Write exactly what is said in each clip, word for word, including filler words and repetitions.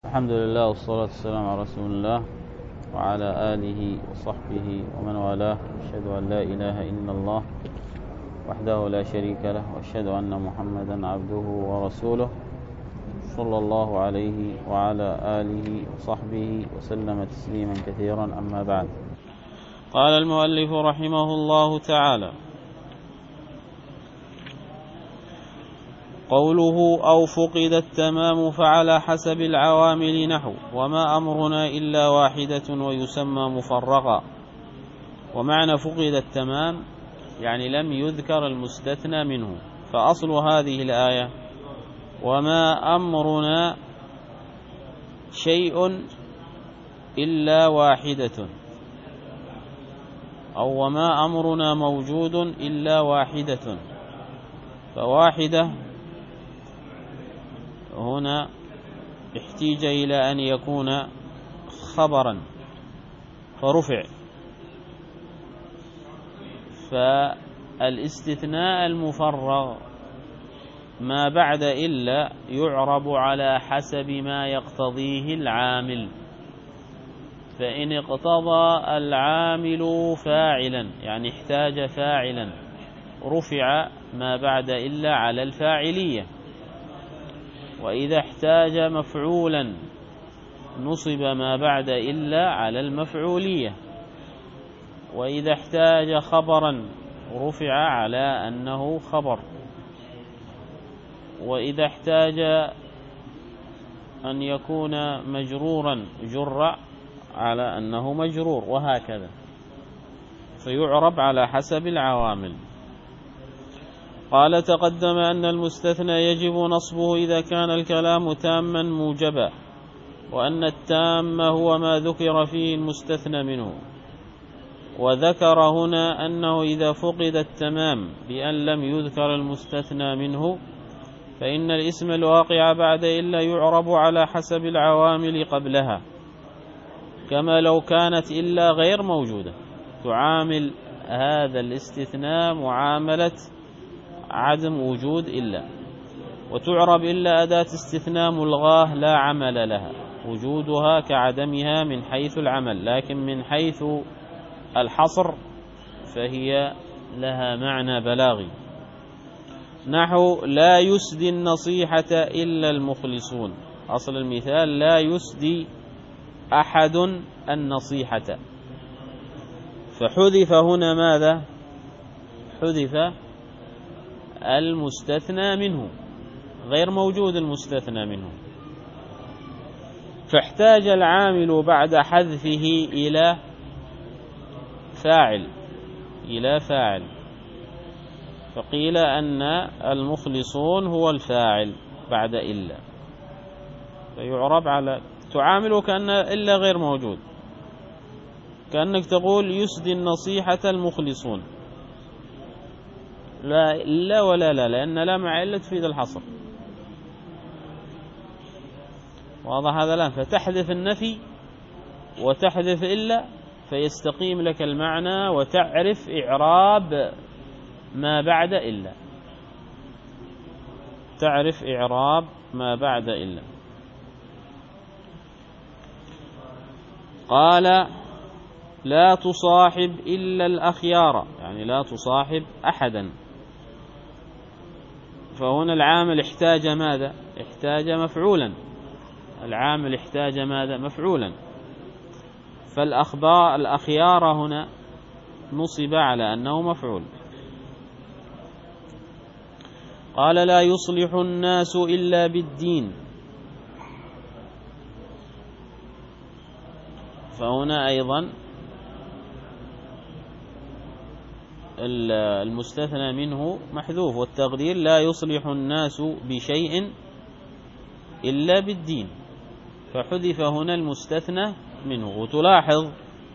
الحمد لله والصلاة والسلام على رسول الله وعلى آله وصحبه ومن والاه. أشهد أن لا إله إلا الله وحده لا شريك له، وأشهد أن محمدا عبده ورسوله صلى الله عليه وعلى آله وصحبه وسلم تسليما كثيرا. أما بعد، قال المؤلف رحمه الله تعالى: قوله أو فقد التمام فعلى حسب العوامل نحو وما أمرنا إلا واحدة ويسمى مفرقا. ومعنى فقد التمام يعني لم يذكر المستثنى منه، فأصل هذه الآية وما أمرنا شيء إلا واحدة، أو وما أمرنا موجود إلا واحدة. فواحدة هنا احتيج إلى أن يكون خبرا فرفع، فالاستثناء المفرغ ما بعد إلا يعرب على حسب ما يقتضيه العامل. فإن اقتضى العامل فاعلا يعني احتاج فاعلا رفع ما بعد إلا على الفاعلية، وإذا احتاج مفعولا نصب ما بعد إلا على المفعولية، وإذا احتاج خبرا رفع على أنه خبر، وإذا احتاج أن يكون مجرورا جر على أنه مجرور، وهكذا، فيعرب على حسب العوامل. قال: تقدم أن المستثنى يجب نصبه إذا كان الكلام تاما موجبا، وأن التام هو ما ذكر فيه المستثنى منه. وذكر هنا أنه إذا فقد التمام بأن لم يذكر المستثنى منه فإن الاسم الواقع بعد إلا يعرب على حسب العوامل قبلها، كما لو كانت إلا غير موجودة تعامل هذا الاستثناء معاملة عدم وجود إلا، وتعرب إلا أداة استثناء ملغاه لا عمل لها، وجودها كعدمها من حيث العمل، لكن من حيث الحصر فهي لها معنى بلاغي. نحو لا يسدي النصيحة إلا المخلصون، أصل المثال لا يسدي أحد النصيحة، فحذف هنا ماذا؟ حذف المستثنى منه، غير موجود المستثنى منه، فاحتاج العامل بعد حذفه إلى فاعل إلى فاعل فقيل أن المخلصون هو الفاعل بعد إلا، فيعرب على تعامل كأن إلا غير موجود، كأنك تقول يسدي النصيحة المخلصون، لا إلا ولا لا، لأن لا مع إلا تفيد الحصر. واضح هذا الآن؟ فتحذف النفي وتحذف إلا فيستقيم لك المعنى، وتعرف إعراب ما بعد إلا، تعرف إعراب ما بعد إلا. قال: لا تصاحب إلا الأخيار، يعني لا تصاحب أحدا. فهنا العامل احتاج ماذا؟ احتاج مفعولا، العامل احتاج ماذا؟ مفعولا. فالأخبار الأخيار هنا نصب على أنه مفعول. قال: لا يصلح الناس إلا بالدين. فهنا أيضا المستثنى منه محذوف، والتقدير لا يصلح الناس بشيء إلا بالدين، فحذف هنا المستثنى منه. وتلاحظ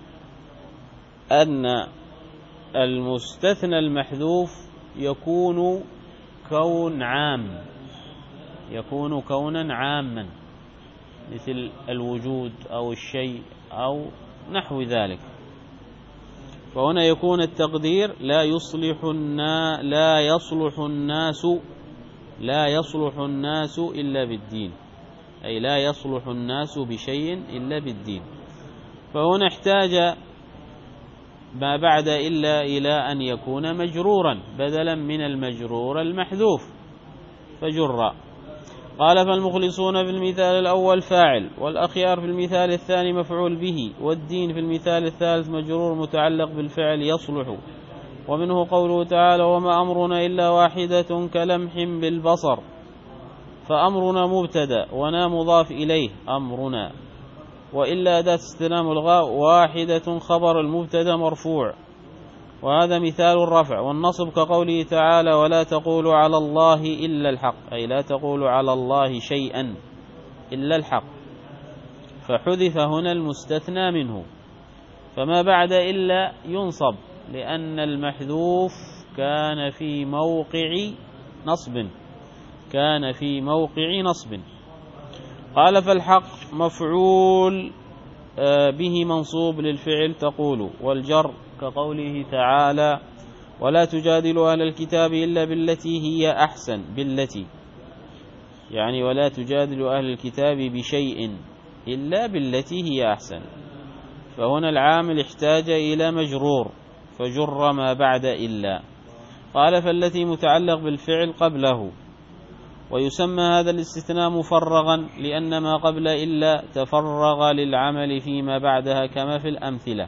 أن المستثنى المحذوف يكون كون عام، يكون كونا عاما، مثل الوجود أو الشيء أو نحو ذلك. فهنا يكون التقدير لا يصلح النا لا يصلح الناس لا يصلح الناس إلا بالدين، أي لا يصلح الناس بشيء إلا بالدين. فهنا احتاج ما بعد إلا إلى أن يكون مجرورا بدلا من المجرور المحذوف فجر. قال فالمخلصون في المثال الأول فاعل، والأخيار في المثال الثاني مفعول به، والدين في المثال الثالث مجرور متعلق بالفعل يصلح. ومنه قوله تعالى وما أمرنا إلا واحدة كلمح بالبصر، فأمرنا مبتدأ ونا مضاف إليه أمرنا، وإلا أداة استثناء ملغاء، واحدة خبر المبتدأ مرفوع، وهذا مثال الرفع. والنصب كقوله تعالى ولا تقولوا على الله إلا الحق، أي لا تقولوا على الله شيئا إلا الحق، فحذف هنا المستثنى منه. فما بعد إلا ينصب لأن المحذوف كان في موقع نصب كان في موقع نصب. قال فالحق مفعول به منصوب للفعل تقول، والجر كقوله تعالى ولا تجادلوا أهل الكتاب إلا بالتي هي أحسن، بالتي يعني ولا تجادلوا أهل الكتاب بشيء إلا بالتي هي أحسن. فهنا العامل احتاج إلى مجرور فجر ما بعد إلا. قال فالتي متعلق بالفعل قبله، ويسمى هذا الاستثناء مفرغا لأن ما قبل إلا تفرغ للعمل فيما بعدها كما في الأمثلة.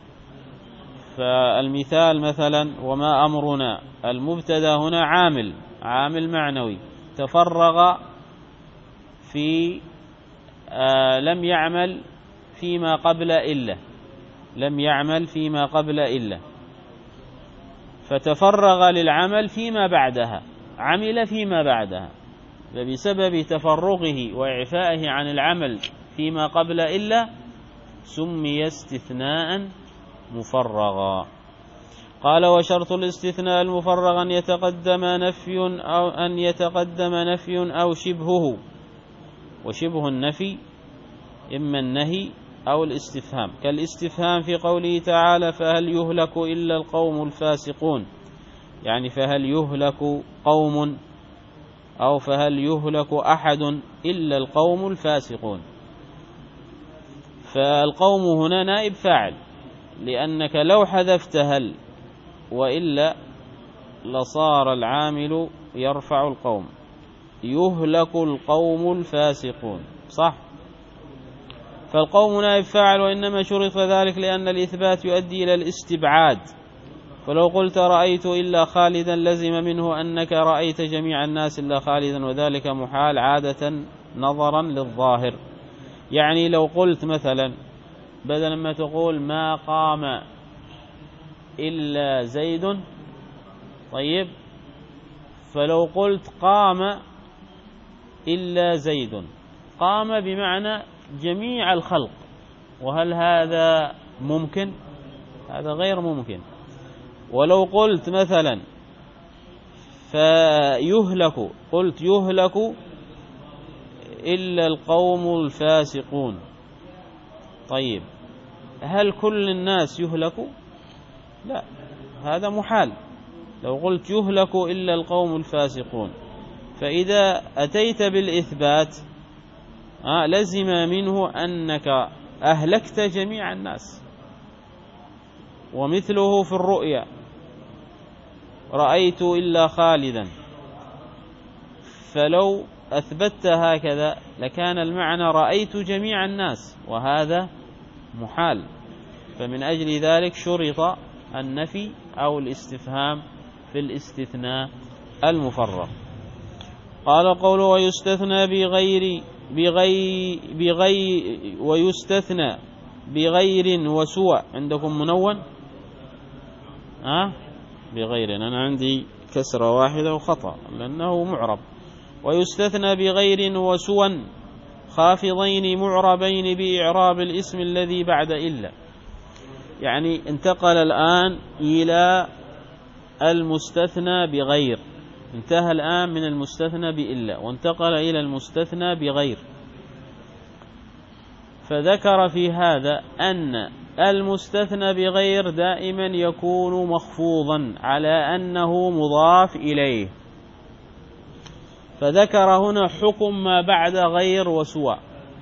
فالمثال مثلا وما أمرنا، المبتدا هنا عامل عامل معنوي تفرغ في آه لم يعمل فيما قبل إلا لم يعمل فيما قبل إلا فتفرغ للعمل فيما بعدها، عمل فيما بعدها، فبسبب تفرغه وإعفائه عن العمل فيما قبل إلا سمي استثناء مفرغا. قال وشرط الاستثناء المفرغ أن يتقدم نفي أو أن يتقدم نفي أو شبهه، وشبه النفي إما النهي أو الاستفهام، كالاستفهام في قوله تعالى فهل يهلك إلا القوم الفاسقون، يعني فهل يهلك قوم أو فهل يهلك أحد إلا القوم الفاسقون. فالقوم هنا نائب فاعل، لأنك لو حذفت هل وإلا لصار العامل يرفع القوم، يهلك القوم الفاسقون صح. فالقوم نائب فاعل، وإنما شرط ذلك لأن الإثبات يؤدي إلى الاستبعاد. فلو قلت رأيت إلا خالدا لزم منه أنك رأيت جميع الناس إلا خالدا، وذلك محال عادة نظرا للظاهر. يعني لو قلت مثلا بدل ما تقول ما قام إلا زيد، طيب فلو قلت قام إلا زيد، قام بمعنى جميع الخلق، وهل هذا ممكن؟ هذا غير ممكن. ولو قلت مثلا فيهلك، قلت يهلك إلا القوم الفاسقون، طيب هل كل الناس يهلكوا؟ لا، هذا محال. لو قلت يهلك إلا القوم الفاسقون، فإذا أتيت بالإثبات لزم منه أنك أهلكت جميع الناس. ومثله في الرؤيا رأيت إلا خالدا، فلو أثبت هكذا لكان المعنى رأيت جميع الناس، وهذا محال. فمن أجل ذلك شرط النفي أو الاستفهام في الاستثناء المفرغ. قال قوله ويستثنى بغير بغير بغير ويستثنى بغير وسوى، عندكم منون ها بغير، أنا عندي كسرة واحدة وخطأ لأنه معرب. ويستثنى بغير وسوى خافضين معربين بإعراب الاسم الذي بعد إلا، يعني انتقل الآن إلى المستثنى بغير، انتهى الآن من المستثنى بإلا وانتقل إلى المستثنى بغير. فذكر في هذا أن المستثنى بغير دائما يكون مخفوضا على أنه مضاف إليه، فذكر هنا حكم ما بعد غير وسوى.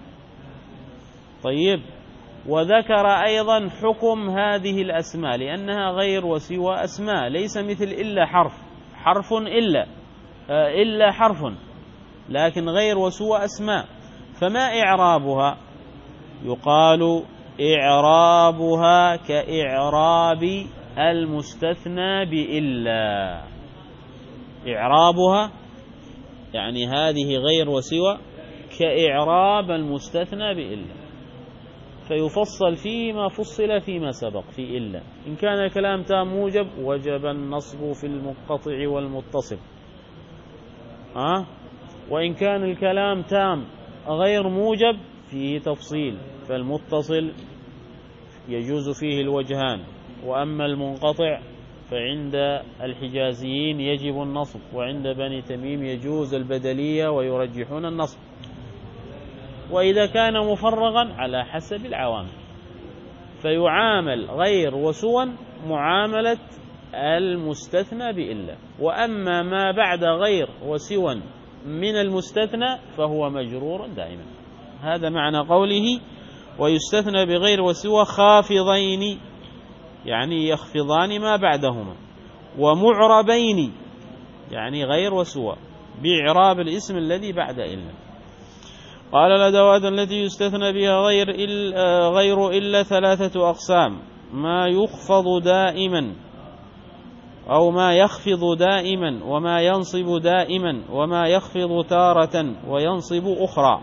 طيب، وذكر أيضا حكم هذه الأسماء لأنها غير وسوى أسماء، ليس مثل إلا حرف، حرف إلا إلا حرف، لكن غير وسوى أسماء. فما إعرابها؟ يقال إعرابها كإعراب المستثنى بإلا. إعرابها يعني هذه غير وسوى كإعراب المستثنى بإلا، فيفصل فيما فصل فيما سبق في إلا. إن كان الكلام تام موجب وجب النصب في المنقطع والمتصل، أه؟ وإن كان الكلام تام غير موجب فيه تفصيل، فالمتصل يجوز فيه الوجهان، وأما المنقطع فعند الحجازيين يجب النصب، وعند بني تميم يجوز البدلية ويرجحون النصب. وإذا كان مفرغا على حسب العوامل فيعامل غير وسوى معاملة المستثنى بإلا، وأما ما بعد غير وسوى من المستثنى فهو مجرور دائما. هذا معنى قوله ويستثنى بغير وسوى خافضين، يعني يخفضان ما بعدهما، ومعربين يعني غير وسوى بإعراب الاسم الذي بعد إلا. قال الأدوات التي يستثنى بها غير إلا, غير إلا ثلاثة أقسام: ما يخفض دائما أو ما يخفض دائما، وما ينصب دائما، وما يخفض تارة وينصب أخرى.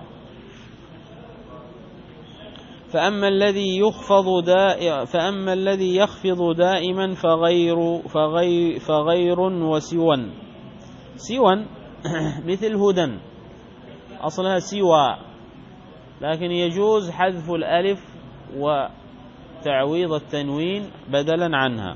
فأما الذي يخفض دائما فأما الذي يخفض دائما فغير فغير فغير وسوى. سوى مثل هدى، أصلها سوى، لكن يجوز حذف الألف وتعويض التنوين بدلا عنها.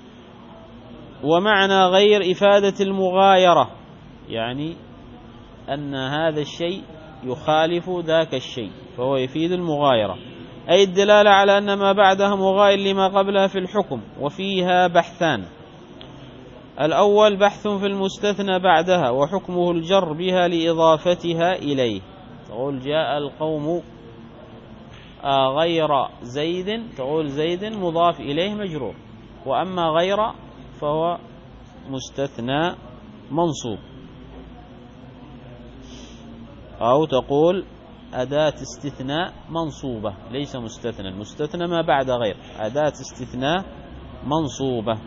ومعنى غير إفادة المغايرة، يعني أن هذا الشيء يخالف ذاك الشيء فهو يفيد المغايرة، أي الدلالة على أن ما بعدها مغاير لما قبلها في الحكم. وفيها بحثان: الأول بحث في المستثنى بعدها وحكمه الجر بها لإضافتها إليه. تقول جاء القوم غير زيد، تقول زيد مضاف إليه مجرور، وأما غير فهو مستثنى منصوب. أو تقول أداة استثناء منصوبة ليس مستثنى، المستثنى ما بعد غير، أداة استثناء منصوبة.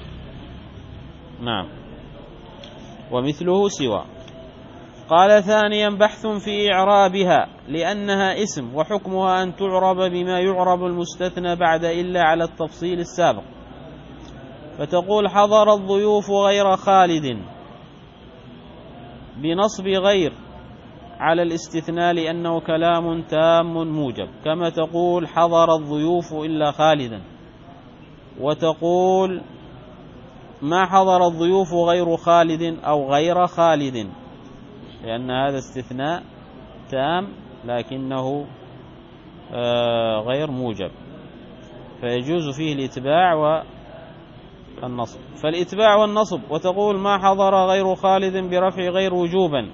نعم. ومثله سوى. قال ثانيا بحث في إعرابها لأنها اسم وحكمها أن تعرب بما يعرب المستثنى بعد إلا على التفصيل السابق. فتقول حضر الضيوف غير خالد بنصب غير على الاستثناء لأنه كلام تام موجب، كما تقول حضر الضيوف إلا خالدا. وتقول ما حضر الضيوف غير خالد أو غير خالد، لأن هذا استثناء تام لكنه غير موجب، فيجوز فيه الإتباع والنصب. فالإتباع والنصب. وتقول ما حضر غير خالد برفع غير وجوبا.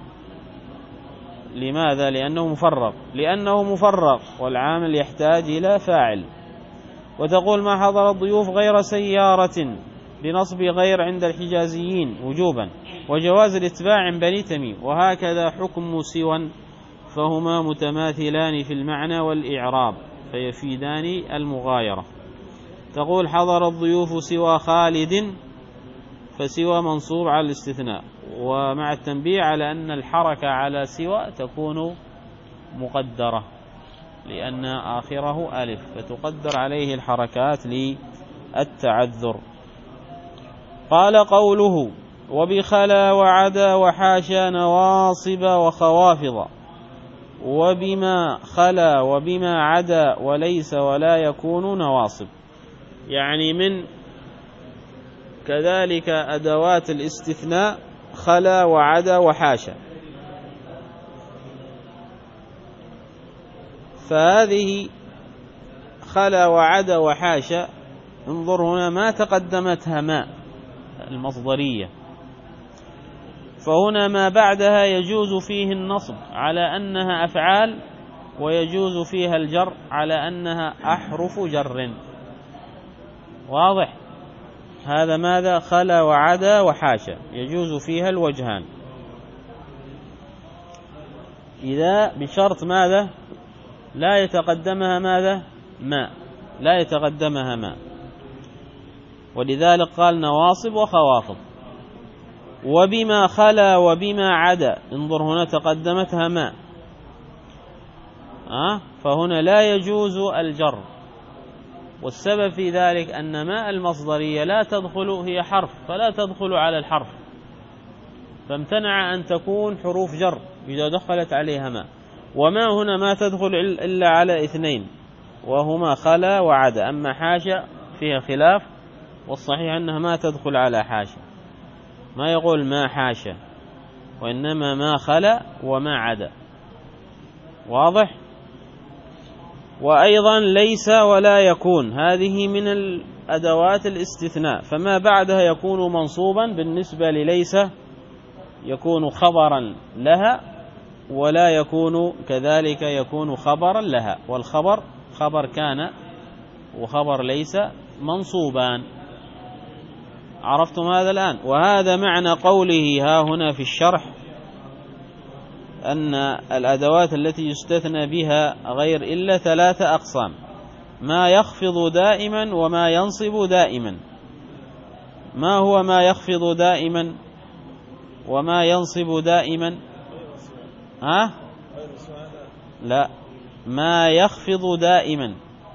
لماذا؟ لأنه مفرغ، لأنه مفرغ والعامل يحتاج إلى فاعل. وتقول ما حضر الضيوف غير سيارة بنصب غير عند الحجازيين وجوبا، وجواز الاتباع عند بني تميم. وهكذا حكم سوى، فهما متماثلان في المعنى والإعراب فيفيدان المغايرة. تقول حضر الضيوف سوى خالد، فسوى منصوب على الاستثناء، ومع التنبيه على أن الحركة على سوى تكون مقدرة لأن آخره ألف، فتقدر عليه الحركات للتعذر. قال قوله وبخلا وعدا وحاشا نواصب وخوافض، وبما خلا وبما عدا وليس ولا يكون نواصب، يعني من كذلك أدوات الاستثناء خلا وعدا وحاشا. فهذه خلا وعدا وحاشا، انظر هنا ما تقدمتها ما المصدرية، فهنا ما بعدها يجوز فيه النصب على أنها أفعال، ويجوز فيها الجر على أنها أحرف جر. واضح؟ هذا ماذا؟ خلا وعدا وحاشا، يجوز فيها الوجهان، إذا بشرط ماذا؟ لا يتقدمها ماذا؟ ما لا يتقدمها ما، ولذلك قال نواصب وخوافض. وبما خلا وبما عدا، انظر هنا تقدمتها ما، أه؟ فهنا لا يجوز الجر، والسبب في ذلك أن ما المصدرية لا تدخل، هي حرف فلا تدخل على الحرف، فامتنع أن تكون حروف جر إذا دخلت عليها ما. وما هنا ما تدخل إلا على اثنين، وهما خلا وعدا. أما حاشا فيها خلاف، والصحيح أنها ما تدخل على حاشا، ما يقول ما حاشا، وإنما ما خلا وما عدا. واضح؟ وأيضا ليس ولا يكون، هذه من الأدوات الاستثناء، فما بعدها يكون منصوبا بالنسبة لليس، يكون خبرا لها، ولا يكون كذلك يكون خبرا لها، والخبر خبر كان وخبر ليس منصوبان. عرفتم هذا الآن؟ وهذا معنى قوله ها هنا في الشرح أن الأدوات التي يستثنى بها غير إلا ثلاثة أقسام: ما يخفض دائما، وما ينصب دائما. ما هو ما يخفض دائما وما ينصب دائما؟ ها؟ لا، ما يخفض دائما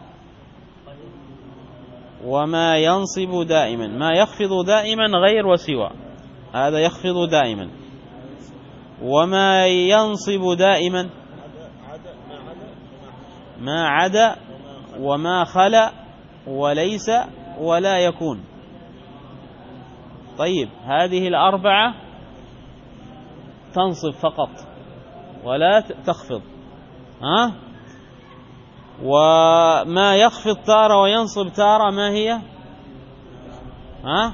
وما ينصب دائما. ما يخفض دائما غير وسوى، هذا يخفض دائما. وما ينصب دائما ما عدا وما خلا وليس ولا يكون. طيب، هذه الأربعة تنصب فقط ولا تخفض، ها؟ وما يخفض تارة وينصب تارة ما هي؟ ها؟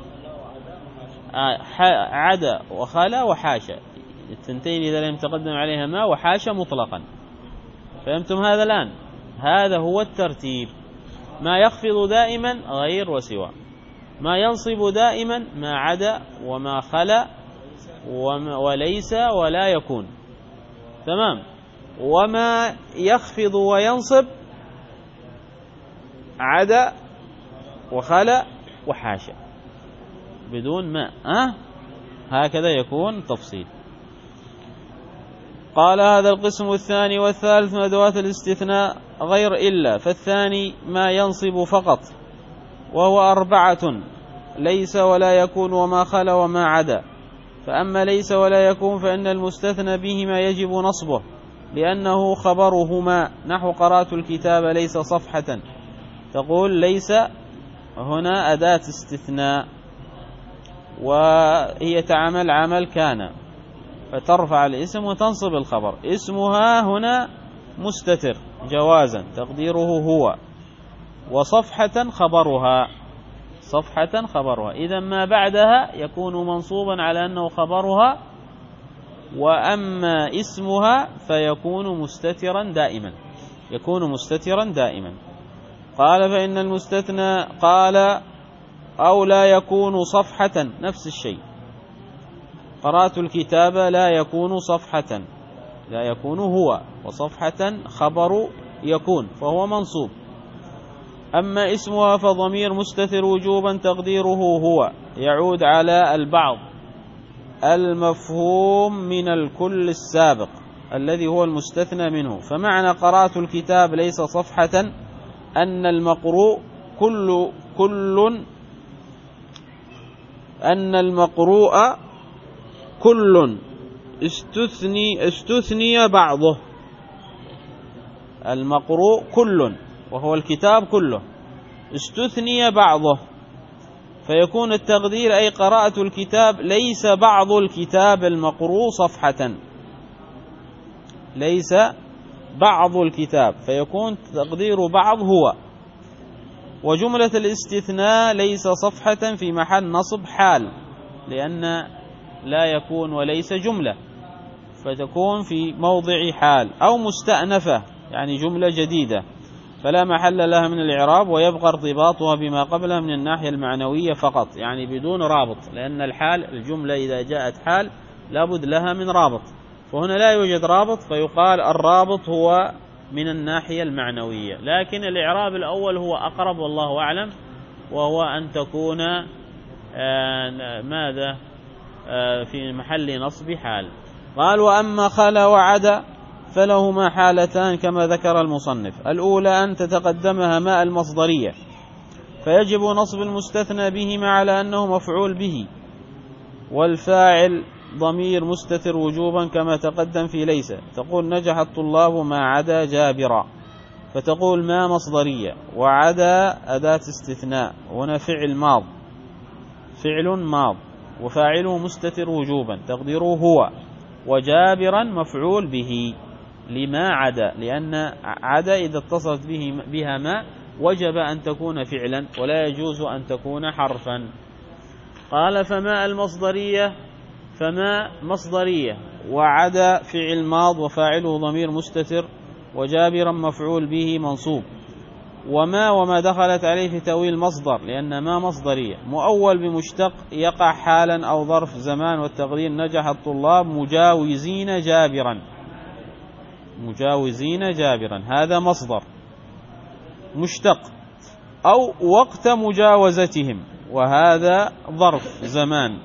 عدا وخلا وحاشا، التنتين إذا لم يتقدم عليها ما، وحاشا مطلقا. فهمتم هذا الآن؟ هذا هو الترتيب: ما يخفض دائما غير وسوى، ما ينصب دائما ما عدا وما خلا وليس ولا يكون. تمام. وما يخفض وينصب عدا وخلا وحاشا بدون ما، أه؟ هكذا يكون تفصيل. قال: هذا القسم الثاني والثالث من أدوات الاستثناء غير إلا. فالثاني ما ينصب فقط، وهو أربعة: ليس ولا يكون وما خلا وما عدا. فأما ليس ولا يكون فإن المستثنى بهما يجب نصبه، لأنه خبرهما، نحو قرأت الكتاب ليس صفحة. تقول ليس هنا أداة استثناء، وهي تعمل عمل كان، فترفع الاسم وتنصب الخبر. اسمها هنا مستتر جوازا، تقديره هو، وصفحة خبرها، صفحة خبرها. إذا ما بعدها يكون منصوبا على أنه خبرها، وأما اسمها فيكون مستترا دائما، يكون مستترا دائما. قال: فإن المستثنى، قال: أو لا يكون صفحة، نفس الشيء. قرأت الكتاب لا يكون صفحة، لا يكون هو، وصفحة خبر يكون، فهو منصوب. أما اسمها فضمير مستتر وجوبا، تقديره هو، يعود على البعض المفهوم من الكل السابق الذي هو المستثنى منه. فمعنى قرأت الكتاب ليس صفحة أن المقروء كل كل أن المقروء كل استثني استثني بعضه. المقروء كل، وهو الكتاب كله، استثني بعضه، فيكون التقدير: أي قرأت الكتاب ليس بعض الكتاب المقروء صفحة، ليس بعض الكتاب، فيكون تقدير بعض هو. وجملة الاستثناء ليس صفحة في محل نصب حال، لأن لا يكون وليس جملة، فتكون في موضع حال، أو مستأنفة يعني جملة جديدة فلا محل لها من الإعراب، ويبقى ارتباطها بما قبلها من الناحية المعنوية فقط، يعني بدون رابط، لأن الحال الجملة إذا جاءت حال لابد لها من رابط، فهنا لا يوجد رابط، فيقال الرابط هو من الناحية المعنوية. لكن الإعراب الأول هو أقرب والله أعلم، وهو أن تكون آه ماذا آه في محل نصب حال. قال وأما خلا وعدا فلهما حالتان كما ذكر المصنف. الأولى أن تتقدمها ماء المصدرية، فيجب نصب المستثنى بهما على أنه مفعول به، والفاعل ضمير مستتر وجوبا كما تقدم في ليس. تقول نجح الطلاب ما عدا جابرا، فتقول ما مصدرية، وعدا أداة استثناء، هنا فعل ماض فعل ماض وفاعله مستتر وجوبا تقديره هو، وجابرا مفعول به لما عدا، لأن عدا إذا اتصلت به بها ما وجب أن تكون فعلا ولا يجوز أن تكون حرفا. قال فما المصدرية، فما مصدرية وعدا فعل ماض وفاعله ضمير مستتر وجابرا مفعول به منصوب، وما وما دخلت عليه في تأويل مصدر، لأن ما مصدرية مؤول بمشتق يقع حالا أو ظرف زمان، والتقدير نجح الطلاب مجاوزين جابرا، مجاوزين جابرا هذا مصدر مشتق، أو وقت مجاوزتهم وهذا ظرف زمان،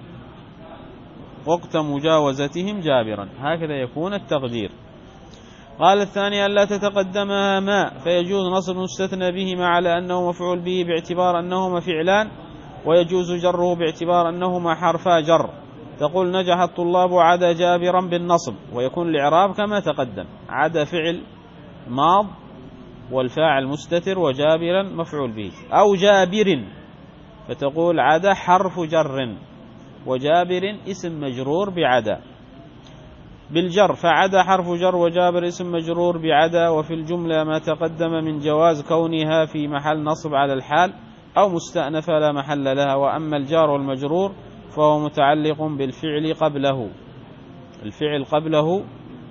وقت مجاوزتهم جابرا، هكذا يكون التقدير. قال الثاني ألا تتقدمها ما، فيجوز نصب المستثنى بهما على أنه مفعول به باعتبار أنهما فعلان، ويجوز جره باعتبار أنهما حرفا جر. تقول نجح الطلاب عدا جابرا بالنصب، ويكون الإعراب كما تقدم، عدا فعل ماض والفاعل مستتر وجابرا مفعول به، أو جابر فتقول عدا حرف جر وجابر اسم مجرور بعدا بالجر، فعدا حرف جر وجابر اسم مجرور بعدا. وفي الجملة ما تقدم من جواز كونها في محل نصب على الحال أو مستأنفة لا محل لها. وأما الجار والمجرور فهو متعلق بالفعل قبله، الفعل قبله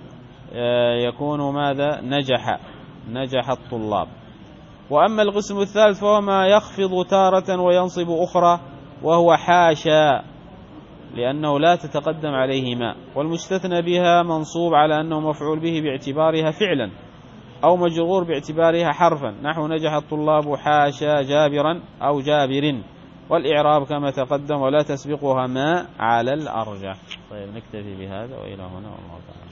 يكون ماذا نجح، نجح الطلاب. وأما القسم الثالث فهو ما يخفض تارة وينصب أخرى، وهو حاشا، لأنه لا تتقدم عليه ما، والمستثنى بها منصوب على أنه مفعول به باعتبارها فعلا، أو مجرور باعتبارها حرفا، نحو نجح الطلاب حاشا جابرا أو جابر، والإعراب كما تقدم ولا تسبقها ما على الأرجح. طيب نكتفي بهذا وإلى هنا والله تعالى.